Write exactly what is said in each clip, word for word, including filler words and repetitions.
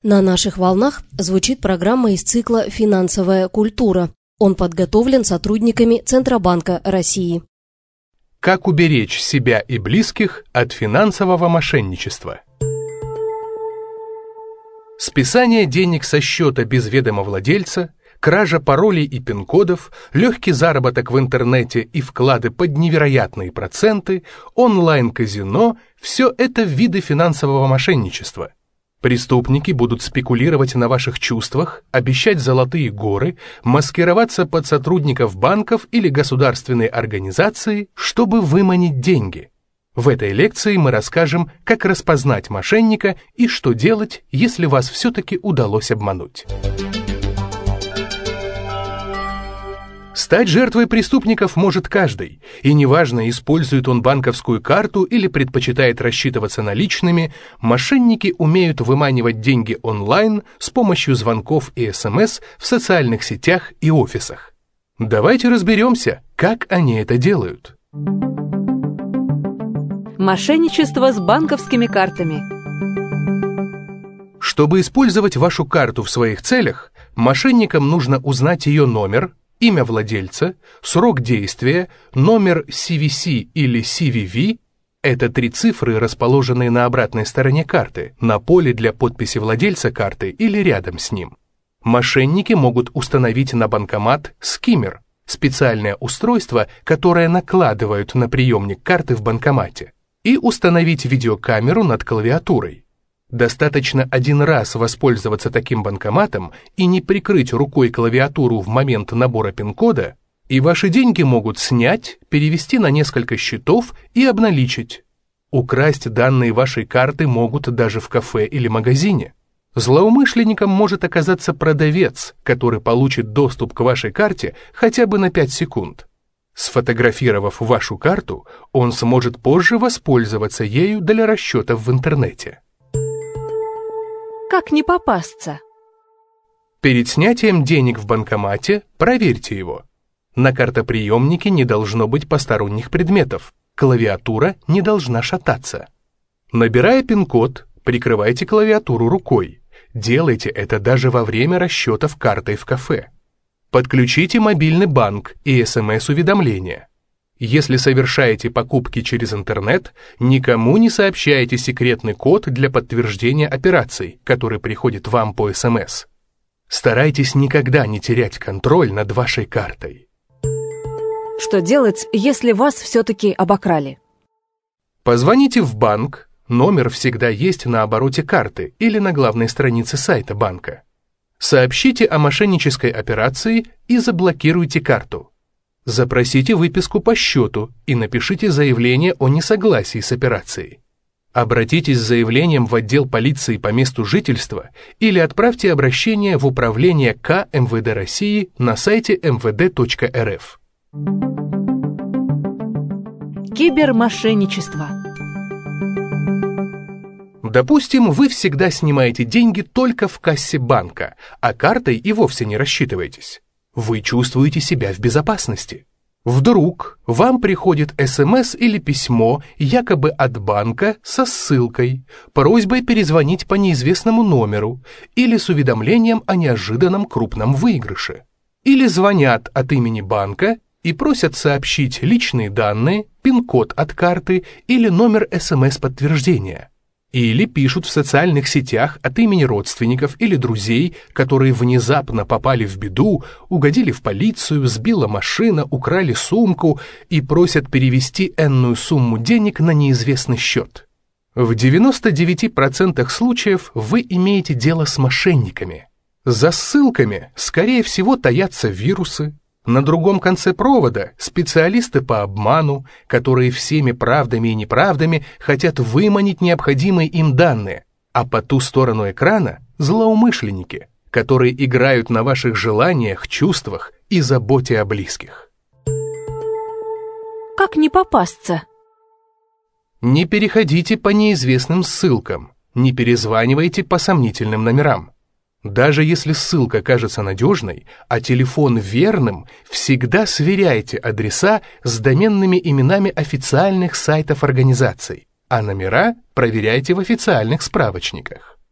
На наших волнах звучит программа из цикла «Финансовая культура». Он подготовлен сотрудниками Центробанка России. Как уберечь себя и близких от финансового мошенничества? Списание денег со счета без ведома владельца, кража паролей и пин-кодов, легкий заработок в интернете и вклады под невероятные проценты, онлайн-казино – все это виды финансового мошенничества. Преступники будут спекулировать на ваших чувствах, обещать золотые горы, маскироваться под сотрудников банков или государственной организации, чтобы выманить деньги. В этой лекции мы расскажем, как распознать мошенника и что делать, если вас все-таки удалось обмануть. Стать жертвой преступников может каждый, и неважно, использует он банковскую карту или предпочитает рассчитываться наличными, мошенники умеют выманивать деньги онлайн с помощью звонков и СМС в социальных сетях и офисах. Давайте разберемся, как они это делают. Мошенничество с банковскими картами. Чтобы использовать вашу карту в своих целях, мошенникам нужно узнать ее номер, имя владельца, срок действия, номер си ви си или си ви ви – это три цифры, расположенные на обратной стороне карты, на поле для подписи владельца карты или рядом с ним. Мошенники могут установить на банкомат скиммер – специальное устройство, которое накладывают на приемник карты в банкомате, и установить видеокамеру над клавиатурой. Достаточно один раз воспользоваться таким банкоматом и не прикрыть рукой клавиатуру в момент набора пин-кода, и ваши деньги могут снять, перевести на несколько счетов и обналичить. Украсть данные вашей карты могут даже в кафе или магазине. Злоумышленником может оказаться продавец, который получит доступ к вашей карте хотя бы на пять секунд. Сфотографировав вашу карту, он сможет позже воспользоваться ею для расчетов в интернете. Как не попасться? Перед снятием денег в банкомате проверьте его. На картоприемнике не должно быть посторонних предметов. Клавиатура не должна шататься. Набирая пин-код, прикрывайте клавиатуру рукой. Делайте это даже во время расчетов картой в кафе. Подключите мобильный банк и СМС-уведомления. Если совершаете покупки через интернет, никому не сообщайте секретный код для подтверждения операций, который приходит вам по СМС. Старайтесь никогда не терять контроль над вашей картой. Что делать, если вас все-таки обокрали? Позвоните в банк, номер всегда есть на обороте карты или на главной странице сайта банка. Сообщите о мошеннической операции и заблокируйте карту. Запросите выписку по счету и напишите заявление о несогласии с операцией. Обратитесь с заявлением в отдел полиции по месту жительства или отправьте обращение в управление К эм вэ дэ России на сайте эм вэ дэ точка эр эф. Кибермошенничество. Допустим, вы всегда снимаете деньги только в кассе банка, а картой и вовсе не рассчитываетесь. Вы чувствуете себя в безопасности. Вдруг вам приходит СМС или письмо якобы от банка со ссылкой, просьбой перезвонить по неизвестному номеру или с уведомлением о неожиданном крупном выигрыше. Или звонят от имени банка и просят сообщить личные данные, пин-код от карты или номер СМС-подтверждения. Или пишут в социальных сетях от имени родственников или друзей, которые внезапно попали в беду, угодили в полицию, сбила машина, украли сумку и просят перевести энную сумму денег на неизвестный счет. В девяноста девяти процентах случаев вы имеете дело с мошенниками. За ссылками, скорее всего, таятся вирусы. На другом конце провода специалисты по обману, которые всеми правдами и неправдами хотят выманить необходимые им данные, а по ту сторону экрана злоумышленники, которые играют на ваших желаниях, чувствах и заботе о близких. Как не попасться? Не переходите по неизвестным ссылкам, не перезванивайте по сомнительным номерам. Даже если ссылка кажется надежной, а телефон верным, всегда сверяйте адреса с доменными именами официальных сайтов организаций, а номера проверяйте в официальных справочниках.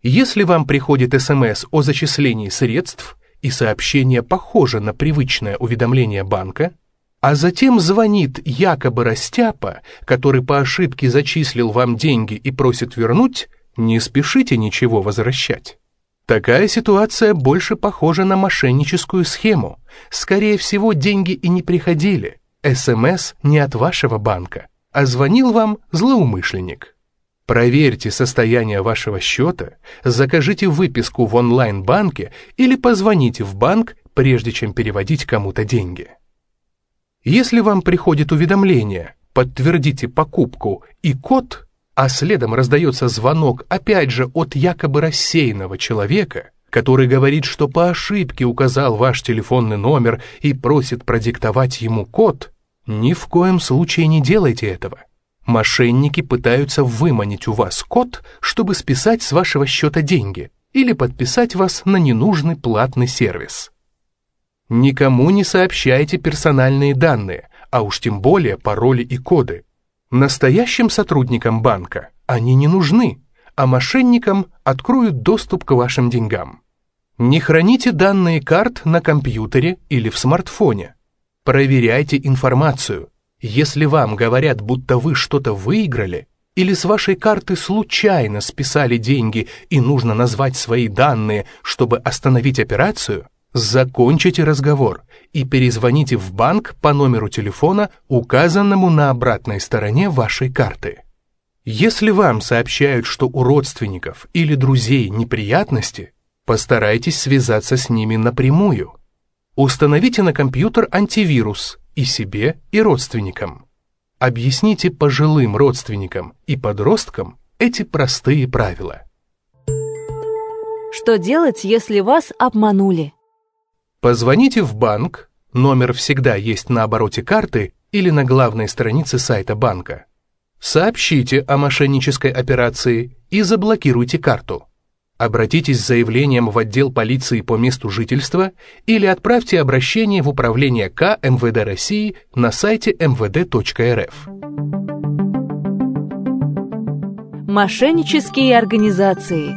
Если вам приходит СМС о зачислении средств и сообщение похоже на привычное уведомление банка, а затем звонит якобы растяпа, который по ошибке зачислил вам деньги и просит вернуть, не спешите ничего возвращать. Такая ситуация больше похожа на мошенническую схему. Скорее всего, деньги и не приходили. СМС не от вашего банка, а звонил вам злоумышленник. Проверьте состояние вашего счета, закажите выписку в онлайн-банке или позвоните в банк, прежде чем переводить кому-то деньги. Если вам приходит уведомление «Подтвердите покупку» и код, а следом раздается звонок опять же от якобы рассеянного человека, который говорит, что по ошибке указал ваш телефонный номер и просит продиктовать ему код, ни в коем случае не делайте этого. Мошенники пытаются выманить у вас код, чтобы списать с вашего счета деньги или подписать вас на ненужный платный сервис. Никому не сообщайте персональные данные, а уж тем более пароли и коды. Настоящим сотрудникам банка они не нужны, а мошенникам откроют доступ к вашим деньгам. Не храните данные карт на компьютере или в смартфоне. Проверяйте информацию. Если вам говорят, будто вы что-то выиграли, или с вашей карты случайно списали деньги и нужно назвать свои данные, чтобы остановить операцию, закончите разговор и перезвоните в банк по номеру телефона, указанному на обратной стороне вашей карты. Если вам сообщают, что у родственников или друзей неприятности, постарайтесь связаться с ними напрямую. Установите на компьютер антивирус и себе, и родственникам. Объясните пожилым родственникам и подросткам эти простые правила. Что делать, если вас обманули? Позвоните в банк, номер всегда есть на обороте карты или на главной странице сайта банка. Сообщите о мошеннической операции и заблокируйте карту. Обратитесь с заявлением в отдел полиции по месту жительства или отправьте обращение в управление К МВД России на сайте эм вэ дэ точка эр эф. Мошеннические организации.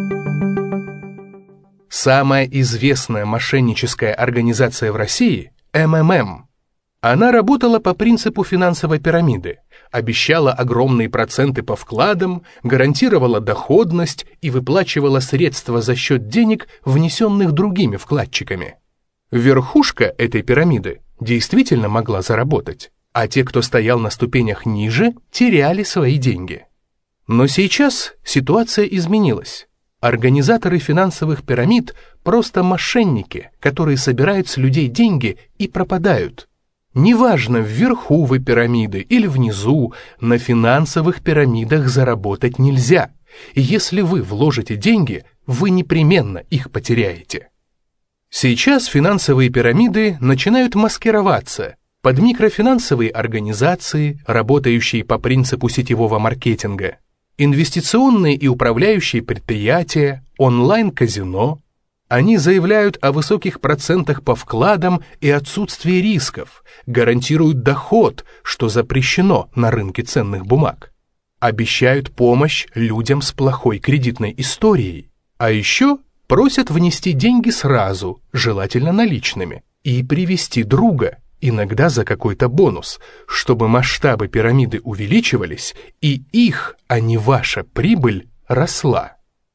Самая известная мошенническая организация в России – эм эм эм. Она работала по принципу финансовой пирамиды, обещала огромные проценты по вкладам, гарантировала доходность и выплачивала средства за счет денег, внесенных другими вкладчиками. Верхушка этой пирамиды действительно могла заработать, а те, кто стоял на ступенях ниже, теряли свои деньги. Но сейчас ситуация изменилась. Организаторы финансовых пирамид просто мошенники, которые собирают с людей деньги и пропадают. Неважно, вверху вы пирамиды или внизу, на финансовых пирамидах заработать нельзя. И если вы вложите деньги, вы непременно их потеряете. Сейчас финансовые пирамиды начинают маскироваться под микрофинансовые организации, работающие по принципу сетевого маркетинга, инвестиционные и управляющие предприятия, онлайн-казино. Они заявляют о высоких процентах по вкладам и отсутствии рисков, гарантируют доход, что запрещено на рынке ценных бумаг, обещают помощь людям с плохой кредитной историей, а еще просят внести деньги сразу, желательно наличными, и привести друга, иногда за какой-то бонус, чтобы масштабы пирамиды увеличивались и их, а не ваша прибыль, росла.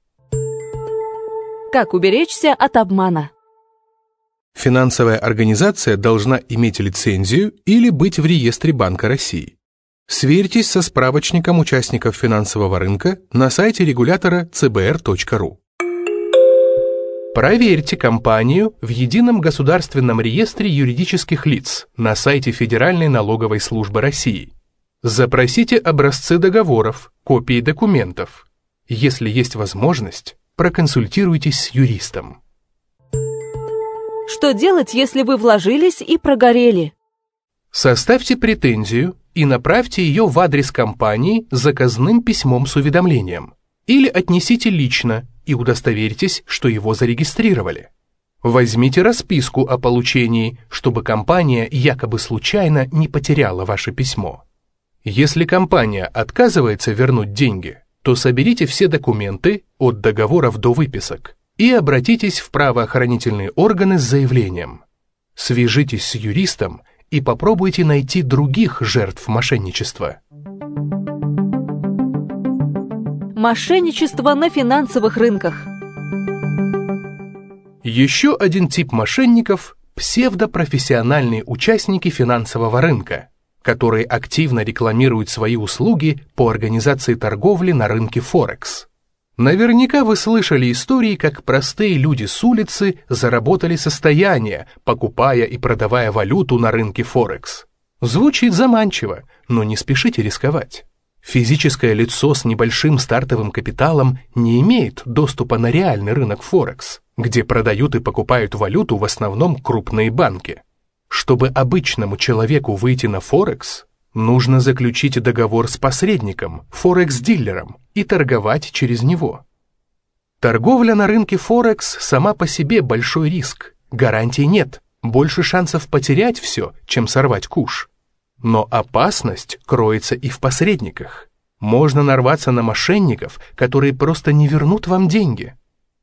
Как уберечься от обмана? Финансовая организация должна иметь лицензию или быть в реестре Банка России. Сверьтесь со справочником участников финансового рынка на сайте регулятора цэ бэ эр точка ру. Проверьте компанию в Едином государственном реестре юридических лиц на сайте Федеральной налоговой службы России. Запросите образцы договоров, копии документов. Если есть возможность, проконсультируйтесь с юристом. Что делать, если вы вложились и прогорели? Составьте претензию и направьте ее в адрес компании заказным письмом с уведомлением. Или отнесите лично и удостоверьтесь, что его зарегистрировали. Возьмите расписку о получении, чтобы компания якобы случайно не потеряла ваше письмо. Если компания отказывается вернуть деньги, то соберите все документы от договоров до выписок и обратитесь в правоохранительные органы с заявлением. Свяжитесь с юристом и попробуйте найти других жертв мошенничества. Мошенничество на финансовых рынках. Еще один тип мошенников – псевдопрофессиональные участники финансового рынка, которые активно рекламируют свои услуги по организации торговли на рынке Форекс. Наверняка вы слышали истории, как простые люди с улицы заработали состояние, покупая и продавая валюту на рынке Форекс. Звучит заманчиво, но не спешите рисковать. Физическое лицо с небольшим стартовым капиталом не имеет доступа на реальный рынок Форекс, где продают и покупают валюту в основном крупные банки. Чтобы обычному человеку выйти на Форекс, нужно заключить договор с посредником, Форекс-дилером, и торговать через него. Торговля на рынке Форекс сама по себе большой риск, гарантий нет, больше шансов потерять все, чем сорвать куш. Но опасность кроется и в посредниках. Можно нарваться на мошенников, которые просто не вернут вам деньги.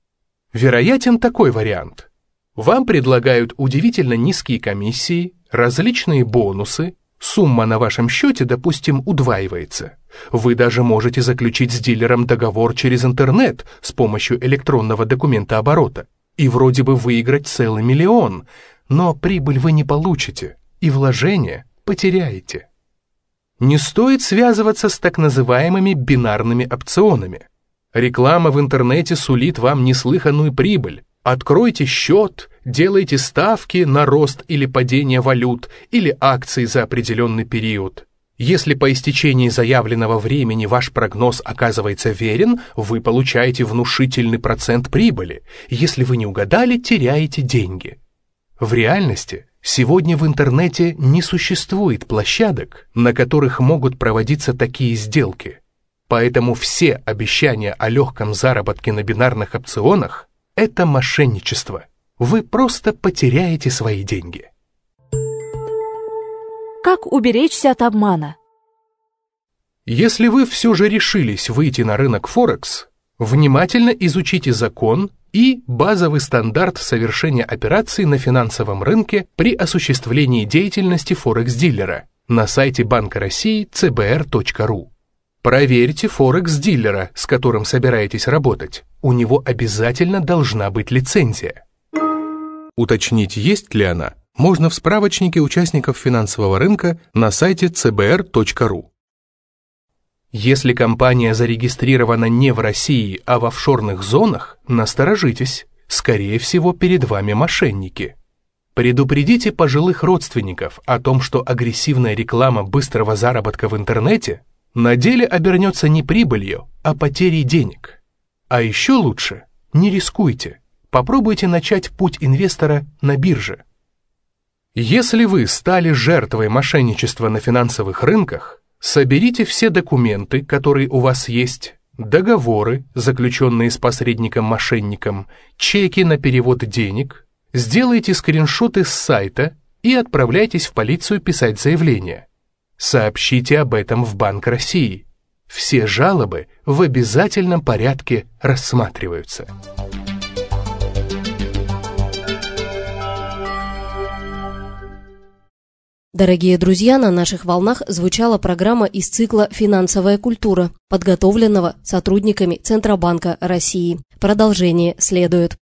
Вероятен такой вариант. Вам предлагают удивительно низкие комиссии, различные бонусы, сумма на вашем счете, допустим, удваивается. Вы даже можете заключить с дилером договор через интернет с помощью электронного документа оборота и вроде бы выиграть целый миллион, но прибыль вы не получите и вложения потеряете. Не стоит связываться с так называемыми бинарными опционами. Реклама в интернете сулит вам неслыханную прибыль. Откройте счет, делайте ставки на рост или падение валют или акций за определенный период. Если по истечении заявленного времени ваш прогноз оказывается верен, вы получаете внушительный процент прибыли. Если вы не угадали, теряете деньги. В реальности сегодня в интернете не существует площадок, на которых могут проводиться такие сделки. Поэтому все обещания о легком заработке на бинарных опционах – это мошенничество. Вы просто потеряете свои деньги. Как уберечься от обмана? Если вы все же решились выйти на рынок Форекс, внимательно изучите закон и базовый стандарт совершения операций на финансовом рынке при осуществлении деятельности Форекс-дилера на сайте Банка России цэ бэ эр точка ру. Проверьте Форекс-дилера, с которым собираетесь работать. У него обязательно должна быть лицензия. Уточнить, есть ли она, можно в справочнике участников финансового рынка на сайте цэ бэ эр точка ру. Если компания зарегистрирована не в России, а в офшорных зонах, насторожитесь, скорее всего, перед вами мошенники. Предупредите пожилых родственников о том, что агрессивная реклама быстрого заработка в интернете на деле обернется не прибылью, а потерей денег. А еще лучше, не рискуйте, попробуйте начать путь инвестора на бирже. Если вы стали жертвой мошенничества на финансовых рынках, соберите все документы, которые у вас есть, договоры, заключенные с посредником-мошенником, чеки на перевод денег, сделайте скриншоты с сайта и отправляйтесь в полицию писать заявление. Сообщите об этом в Банк России. Все жалобы в обязательном порядке рассматриваются. Дорогие друзья, на наших волнах звучала программа из цикла «Финансовая культура», подготовленного сотрудниками Центробанка России. Продолжение следует.